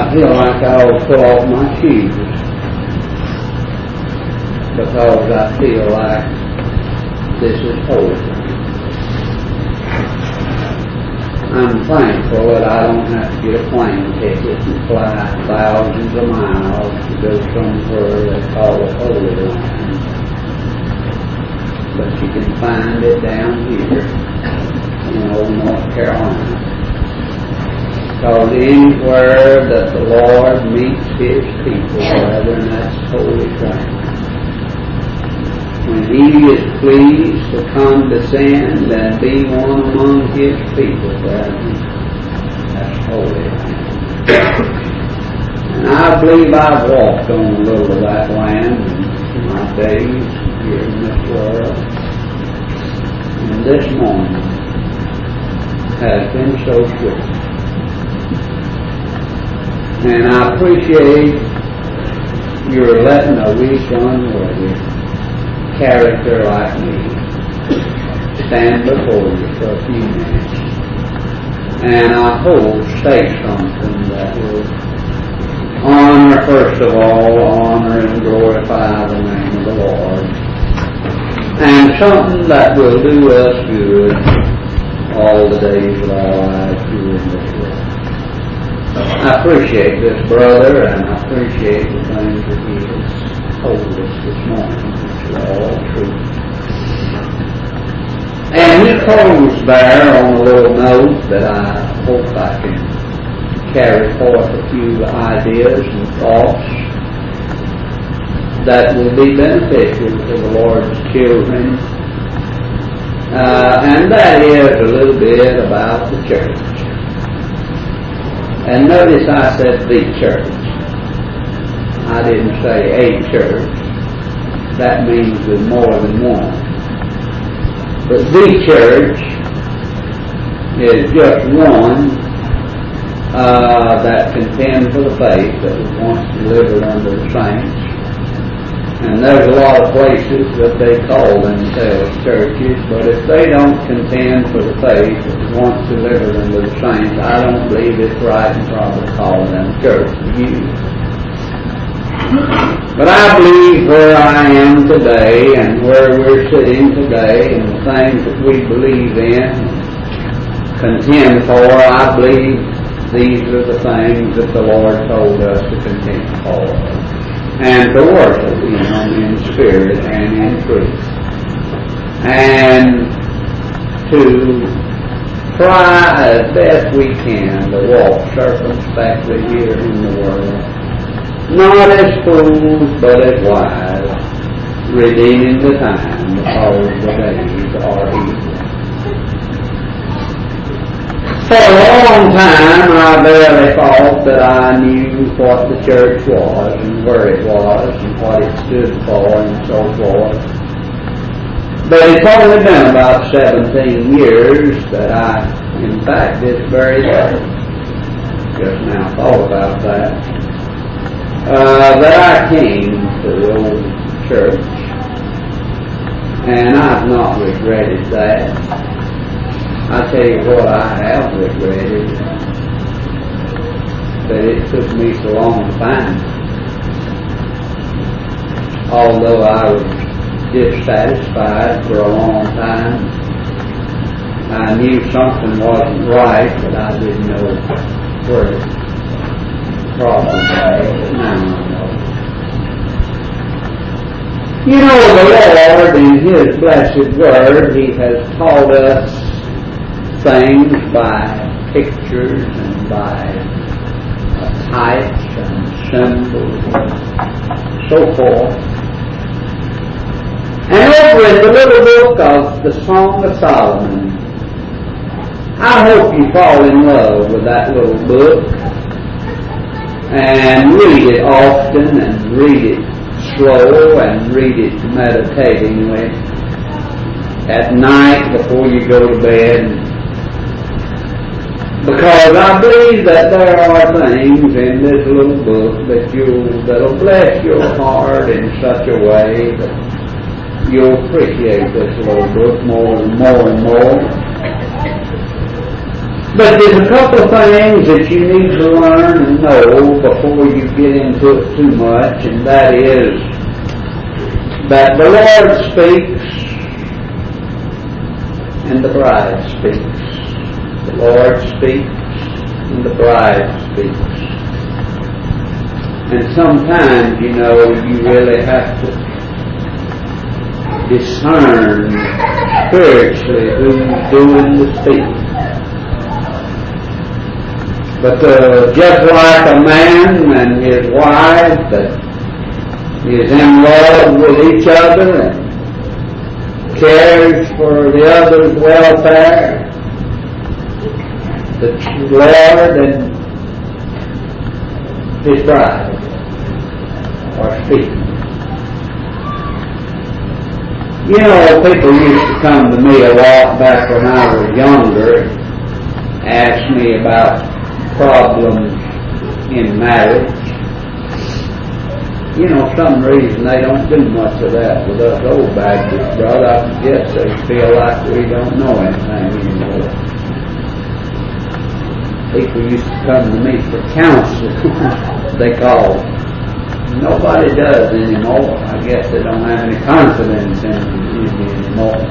feel like I ought to pull off my shoes because I feel like this is holy. I'm thankful that I don't have to get a plane ticket and fly thousands of miles to go somewhere they call it Holy Land. But you can find it down here in old North Carolina. Because anywhere that the Lord meets His people, brethren, that's holy ground. When He is pleased to condescend and be one among His people, brethren, that's holy land. And I believe I've walked on a little of that land in my days here in this world. And this morning has been so sweet. And I appreciate your letting a weak, unworthy character like me stand before you for a few minutes. And I hope say something that will honor, first of all, honor and glorify the name of the Lord. And something that will do us good all the days of our lives here in this world. I appreciate this brother, and I appreciate the things that he has told us this morning, which are all true. And he closed there on a little note that I hope I can carry forth a few ideas and thoughts that will be beneficial to the Lord's children. And that is a little bit about the church. And notice I said the church. I didn't say a church. That means there's more than one. But the church is just one that contends for the faith that was once delivered unto the saints. And there's a lot of places that they call themselves churches, but if they don't contend for the faith that was once delivered unto the saints, I don't believe it's right and proper to call them church to you. But I believe where I am today and where we're sitting today and the things that we believe in and contend for, I believe these are the things that the Lord told us to contend for. And to worship Him in spirit and in truth. And to try as best we can to walk circumspectly here in the world. Not as fools, but as wise, redeeming the time because the days are evil. For a long time I barely thought that I knew what the church was and where it was and what it stood for and so forth. But it's only been about 17 years that I, in fact, this very day, just now thought about that, that I came to the old church. And I've not regretted that. I tell you what I have regretted, that it took me so long to find it. Although I was dissatisfied for a long time, I knew something wasn't right, but I didn't know where the problem lay, but now I know. You know, the Lord, in His blessed Word, He has taught us things by pictures and by types and symbols and so forth. And over in the little book of the Song of Solomon, I hope you fall in love with that little book and read it often and read it slow and read it meditatingly at night before you go to bed. Because I believe that there are things in this little book that'll bless your heart in such a way that you'll appreciate this little book more and more and more. But there's a couple of things that you need to learn and know before you get into it too much, and that is that the Lord speaks and the bride speaks. The Lord speaks and the bride speaks. And sometimes, you really have to discern spiritually who's doing the speaking. But just like a man and his wife that is in love with each other and cares for the other's welfare, the Lord and His bride are speaking. People used to come to me a lot back when I was younger, ask me about problems in marriage. Some reason they don't do much of that with us old Baptists, brother. I guess they feel like we don't know anything anymore. People used to come to me for counsel, they call it. Nobody does anymore. I guess they don't have any confidence in me anymore.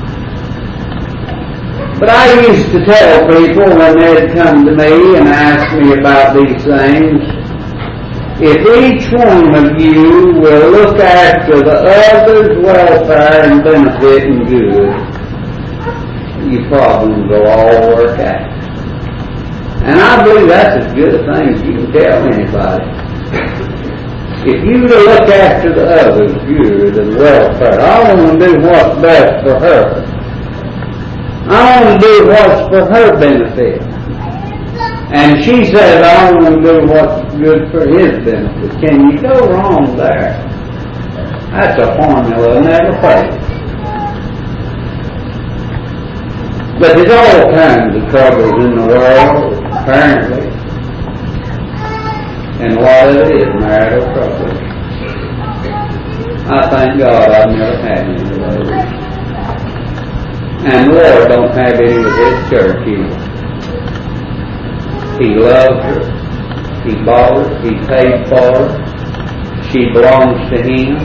But I used to tell people when they'd come to me and ask me about these things, if each one of you will look after the other's welfare and benefit and good, your problems will all work out. And I believe that's as good a thing as you can tell anybody. If you look after the other's good and welfare, I want to do what's best for her. I want to do what's for her benefit. And she says, I want to do what's good for his benefit. Can you go wrong there? That's a formula that never fails. But there's all kinds of troubles in the world, apparently. And a lot of it is marital trouble. I thank God I've never had any of those. And the Lord don't have any with His church either. He loves her. He bought her. He paid for her. She belongs to Him.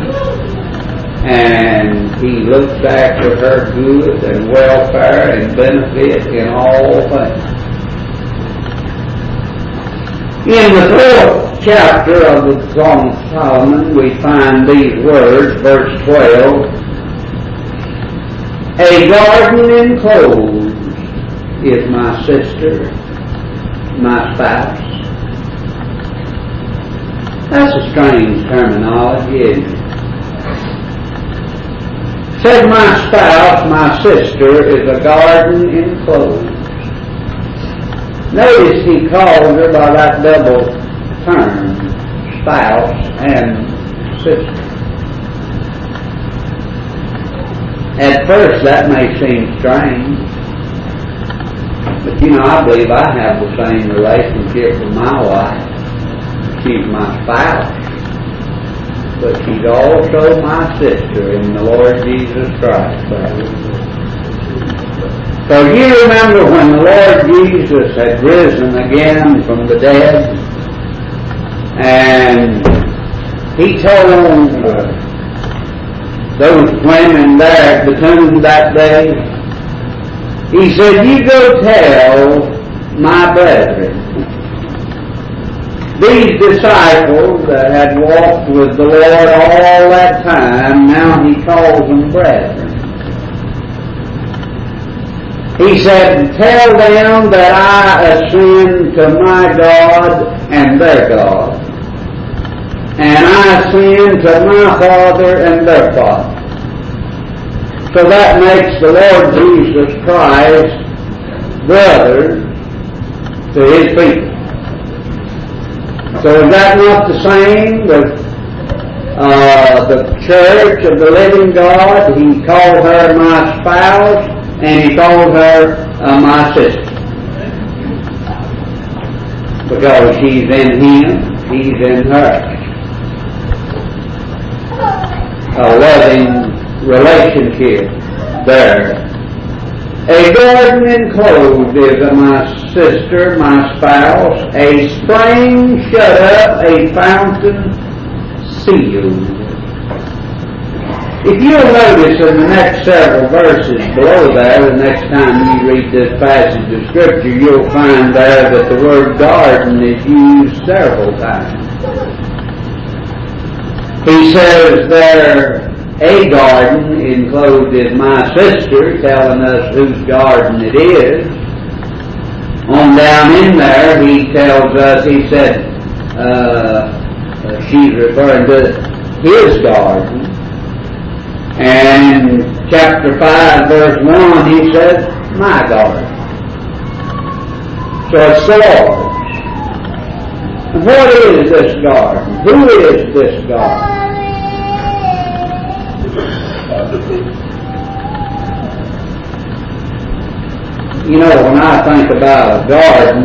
And He looks after her good and welfare and benefit in all things. In the 4th chapter of the Song of Solomon, we find these words, verse 12, a garden enclosed is my sister, my spouse. That's a strange terminology, isn't it? Said my spouse, my sister, is a garden enclosed. Notice he calls her by that double term, spouse and sister. At first that may seem strange, but I believe I have the same relationship with my wife. She's my spouse, but she's also my sister in the Lord Jesus Christ. So you remember when the Lord Jesus had risen again from the dead, and He told those women there at the tomb that day, He said, you go tell my brethren. These disciples that had walked with the Lord all that time, now He calls them brethren. He said, tell them that I ascend to my God and their God, and I ascend to my Father and their Father. So that makes the Lord Jesus Christ brother to His people. So is that not the same with the church of the living God? He called her my spouse, and He called her my sister. Because she's in Him, He's in her. A loving relationship there. A garden enclosed is my sister, my spouse, a spring shut up, a fountain sealed. If you'll notice in the next several verses below there, the next time you read this passage of Scripture, you'll find there that the word garden is used several times. He says there, a garden enclosed is my sister, telling us whose garden it is. On down in there, he tells us, he said, she's referring to his garden. And chapter 5, verse 1, he says, my garden. So it's the Lord's. And what is this garden? Who is this garden? You know, when I think about a garden,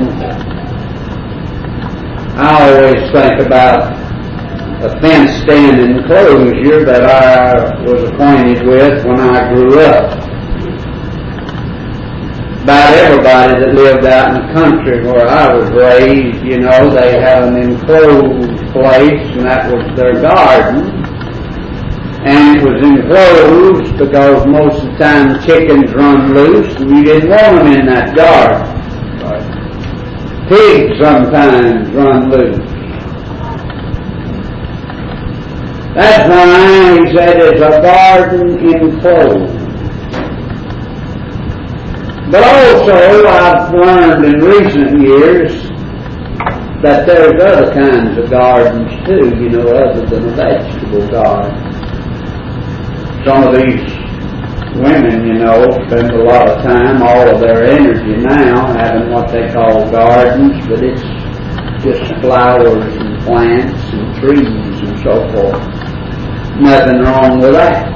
I always think about a fenced-in enclosure that I was acquainted with when I grew up. About everybody that lived out in the country where I was raised, you know, they had an enclosed place, and that was their garden. And it was enclosed because most of the time chickens run loose, and you didn't want them in that garden. Pigs sometimes run loose. That's why he said it's a garden enclosed. But also, I've learned in recent years that there's other kinds of gardens too, you know, other than a vegetable garden. Some of these women, you know, spend a lot of time, all of their energy now, having what they call gardens, but it's just flowers and plants and trees and so forth. Nothing wrong with that.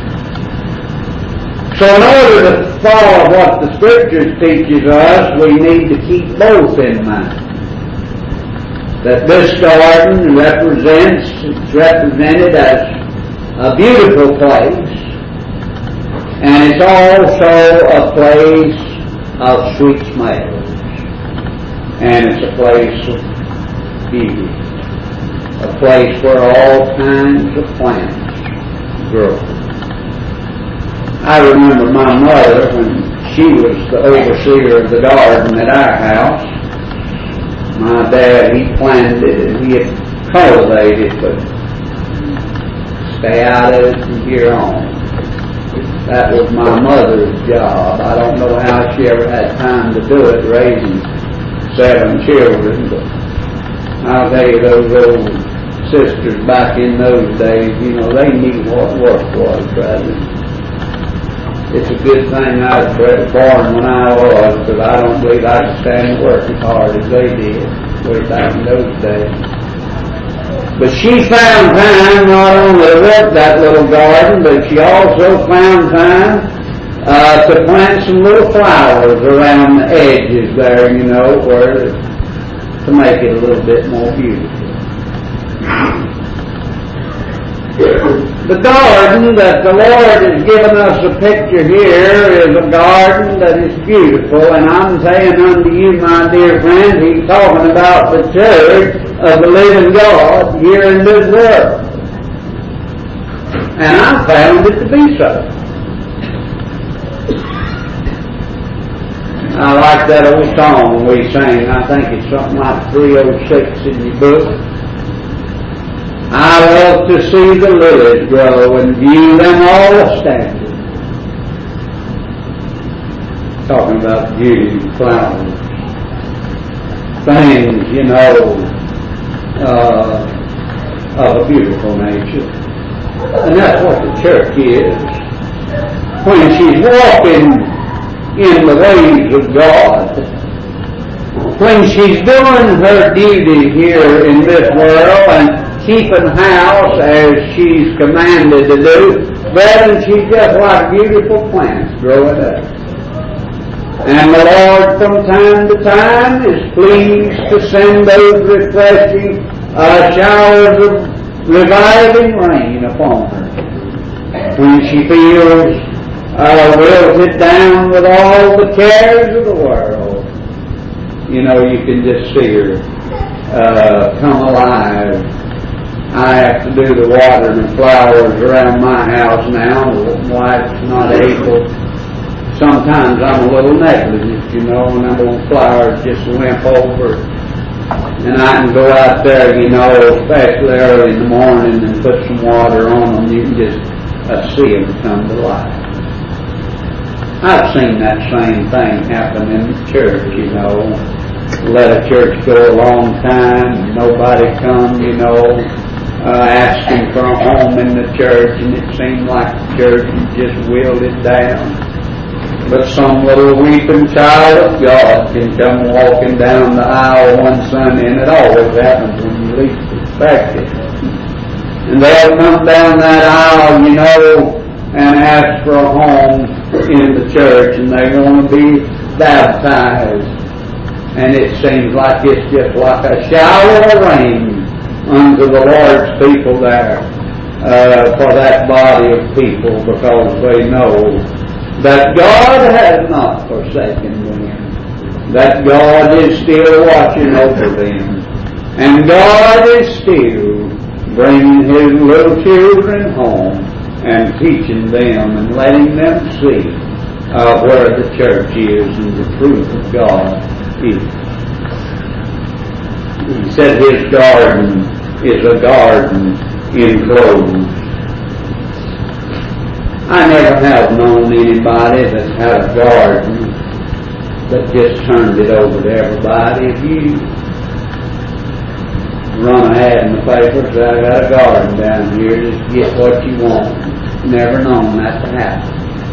So in order to follow what the Scriptures teaches us, we need to keep both in mind. That this garden it's represented as a beautiful place, and it's also a place of sweet smells, and it's a place of beauty, a place where all kinds of plants grow. I remember my mother, when she was the overseer of the garden at our house, my dad, he planted it and he had cultivated it, but stay out of it from here on. That was my mother's job. I don't know how she ever had time to do it, raising 7 children, but I'll tell you, those old sisters back in those days, you know, they knew what work was, brother. It's a good thing I was born when I was, because I don't believe I could stand and work as hard as they did way back in those days. But she found time not only to work that little garden, but she also found time to plant some little flowers around the edges there, you know, to make it a little bit more beautiful. The garden that the Lord has given us a picture here is a garden that is beautiful, and I'm saying unto you, my dear friends, he's talking about the church of the living God here in this world. And I found it to be so. I like that old song we sang. I think it's something like 306 in your book. I love to see the lilies grow and view them all standing. Talking about beauty, flowers, things, you know, of a beautiful nature. And that's what the church is. When she's walking in the ways of God, when she's doing her duty here in this world and keeping house as she's commanded to do, then she's just like beautiful plants growing up. And the Lord from time to time is pleased to send those refreshing showers of reviving rain upon her when she feels wills it down with all the cares of the world. You know, you can just see her come alive. I have to do the watering and flowers around my house now. The wife's not able. Sometimes I'm a little negligent, you know, when them old flowers just limp over. And I can go out there, you know, especially early in the morning and put some water on them. You can just see them come to life. I've seen that same thing happen in the church, you know. Let a church go a long time and nobody come, you know, asking for a home in the church, and it seemed like the church just willed it down. But some little weeping child of God can come walking down the aisle one Sunday, and it always happens when you least expect it. And they'll come down that aisle, you know, and ask for a home in the church, and they want to be baptized. And it seems like it's just like a shower of rain unto the Lord's people there for that body of people, because they know that God has not forsaken them, that God is still watching over them, and God is still bringing His little children home and teaching them and letting them see where the church is and the truth of God is. He said His garden is a garden enclosed. I never have known anybody that had a garden that just turned it over to everybody. If you run an ad in the paper, say, I got a garden down here, just get what you want. Never known that to happen.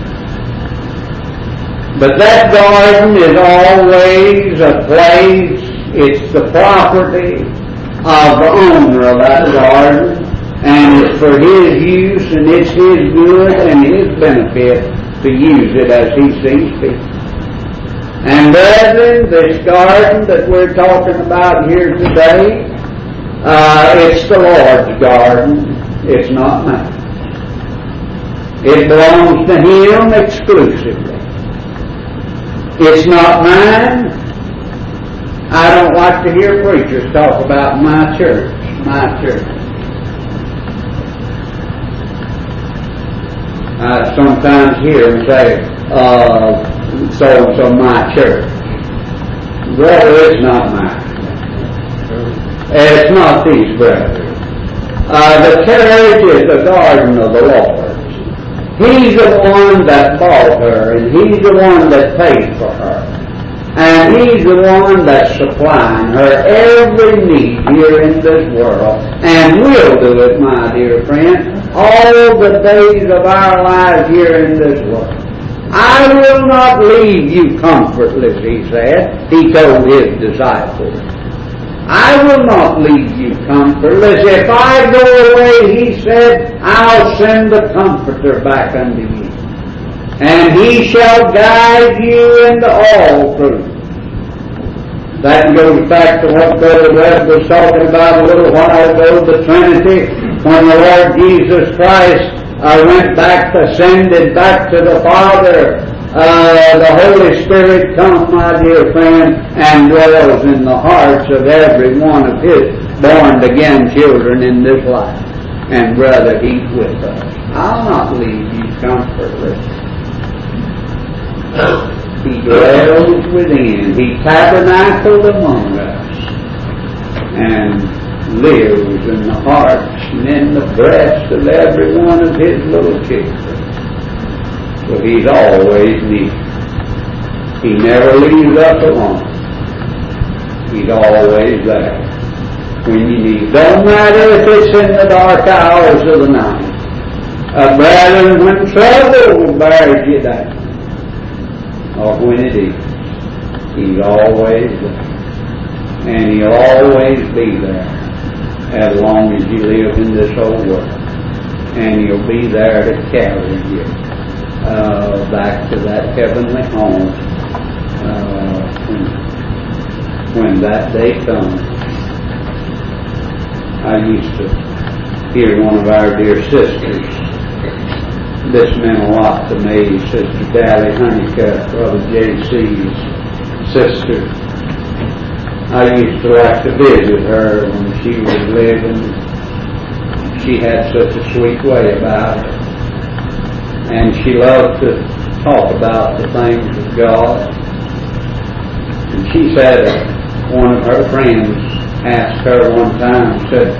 But that garden is always a place, it's the property of the owner of that garden, and it's for his use, and it's his good and his benefit to use it as he sees fit. And brethren, this garden that we're talking about here today, it's the Lord's garden. It's not mine. It belongs to Him exclusively. It's not mine. I don't like to hear preachers talk about my church. My church. I sometimes hear them say, so my church. Well, it's not mine. It's not these brethren. The church is the garden of the Lord. He's the one that bought her, and He's the one that paid for her. And He's the one that's supplying her every need here in this world, and will do it, my dear friend, all the days of our lives here in this world. I will not leave you comfortless, He said. He told His disciples. I will not leave you comfortless. If I go away, He said, I'll send the Comforter back unto you. And He shall guide you into all truth. That goes back to what Brother Webb was talking about a little while ago, the Trinity, when the Lord Jesus Christ ascended back to the Father. The Holy Spirit comes, my dear friend, and dwells in the hearts of every one of His born-again children in this life. And brother, He's with us. I'll not leave you comfortless. He dwells within. He tabernacled among us and lives in the hearts and in the breast of every one of His little children. So He's always near. He never leaves us alone. He's always there when you need. Don't matter if it's in the dark hours of the night. Brethren, when trouble bears you down, or when it is, He's always there. And He'll always be there as long as you live in this whole world. And He'll be there to carry you back to that heavenly home when that day comes. I used to hear one of our dear sisters This meant a lot to me. Sister Dally Honeycutt, Brother J.C.'s sister. I used to like to visit her when she was living. She had such a sweet way about it. And she loved to talk about the things of God. And she said, one of her friends asked her one time, said,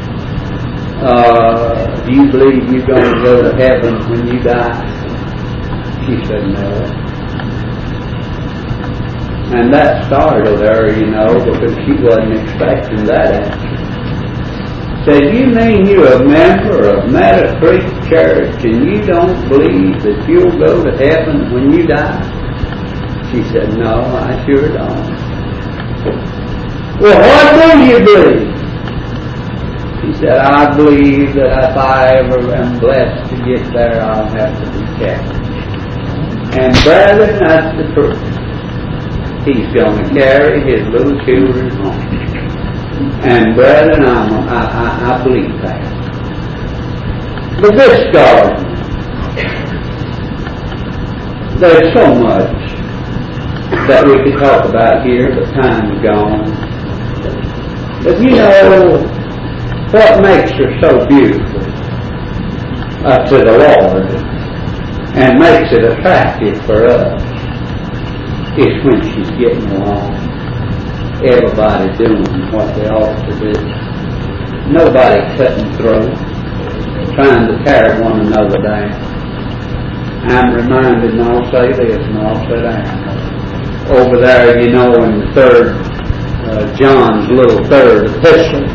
do you believe you're going to go to heaven when you die? She said, no. And that startled her, because she wasn't expecting that answer. Said, you mean you're a member of Meadow Creek Church and you don't believe that you'll go to heaven when you die? She said, no, I sure don't. Well, what do you believe? She said, I believe that if I ever am blessed to get there, I'll have to be kept. And brethren, that's the truth. He's going to carry his little children home. And brethren, I believe that. But this garden, there's so much that we could talk about here, but time's gone. But what makes her so beautiful to the Lord and makes it attractive for us is when she's getting along. Everybody doing what they ought to do. Nobody cutting throat, trying to tear one another down. I'm reminded, and I'll say this, and I'll say that. Over there, in the John's little third epistle,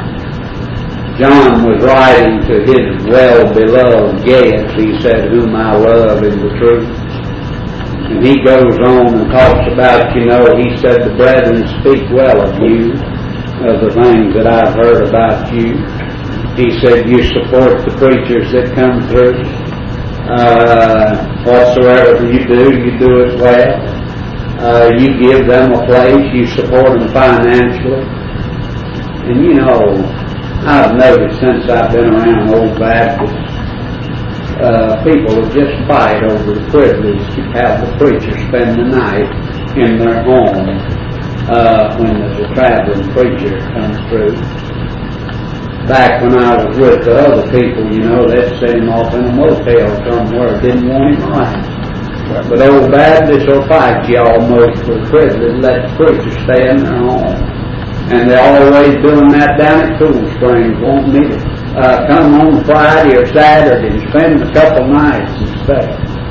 John was writing to his well-beloved Gaius. He said, whom I love in the truth. And he goes on and talks about, he said, the brethren speak well of you, of the things that I've heard about you. He said, you support the preachers that come through. Whatsoever you do it well. You give them a place, you support them financially. And I've noticed since I've been around Old Baptists, people just fight over the privilege to have the preacher spend the night in their home when there's a traveling preacher comes through. Back when I was with the other people, they'd send him off in a motel somewhere, didn't want him around. But Old Baptists will fight you almost for the privilege to let the preacher stay in their home. And they're always doing that down at Cool Springs, wanting me to come on Friday or Saturday and spend a couple nights and stay.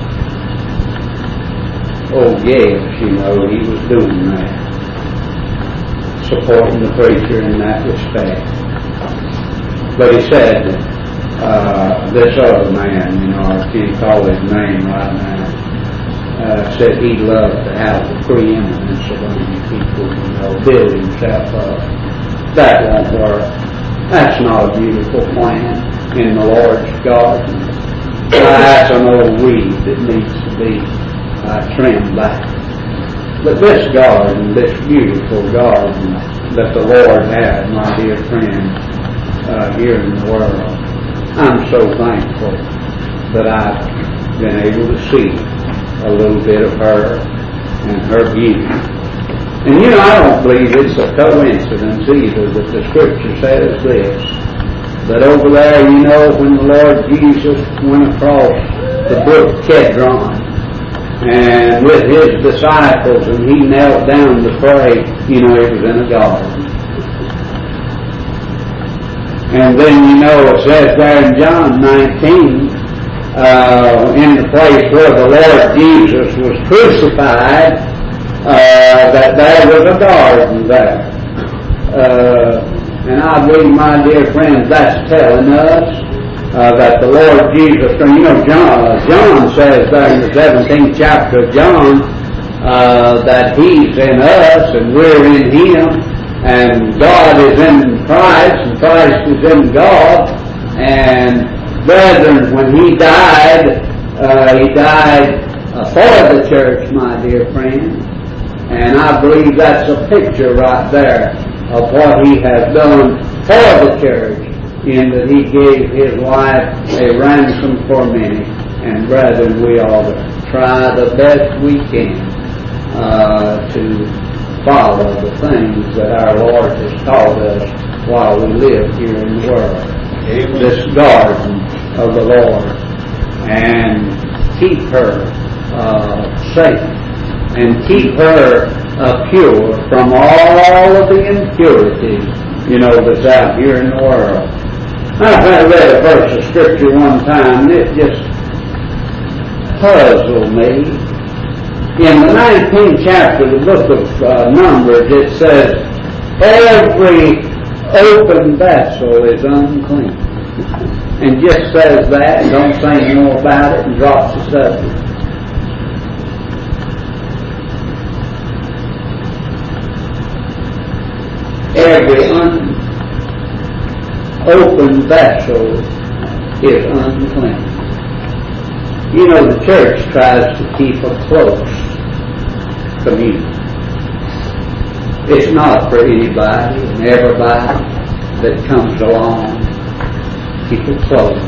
Old Gaius, he was doing that, supporting the preacher in that respect. But he said that this other man, I can't call his name right now, said he'd love to have the preeminence among people, build himself up. That won't work. That's not a beautiful plan in the Lord's garden. That's an old weed that needs to be trimmed back. But this garden, this beautiful garden that the Lord had, my dear friend, here in the world, I'm so thankful that I've been able to see a little bit of her and her beauty. And I don't believe it's a coincidence either that the Scripture says this, that over there, when the Lord Jesus went across the brook Kedron and with his disciples and he knelt down to pray, he was in a garden. And then, it says there in John 19, in the place where the Lord Jesus was crucified, that there was a garden there. And I believe, my dear friends, that's telling us that the Lord Jesus, John says there in the 17th chapter of John that He's in us and we're in Him, and God is in Christ and Christ is in God. And brethren, when He died for the church, my dear friends. And I believe that's a picture right there of what He has done for the church, in that He gave His life a ransom for many. And brethren, we ought to try the best we can to follow the things that our Lord has taught us while we live here in the world. Amen. This garden of the Lord, and keep her safe, and keep her pure from all of the impurities, that's out here in the world. I read a verse of Scripture one time, and it just puzzled me. In the 19th chapter of the book of Numbers, it says, every open vessel is unclean. And just says that, and don't say any more about it, and drops the subject. Every open vessel is unclean. The church tries to keep a close communion. It's not for anybody and everybody that comes along. Keep it close.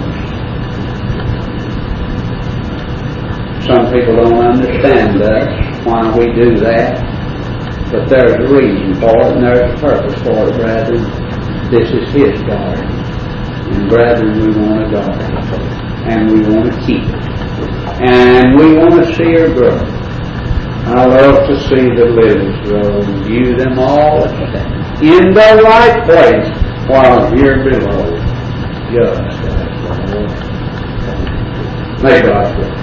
Some people don't understand us, why we do that, but there's a reason for it and there's a purpose for it, brethren. This is His garden, and brethren, we want to guard it, and we want to keep it, and we want to see her grow. I love to see the lilies grow and view them all in the right place while here below, just as the Lord. May God bless.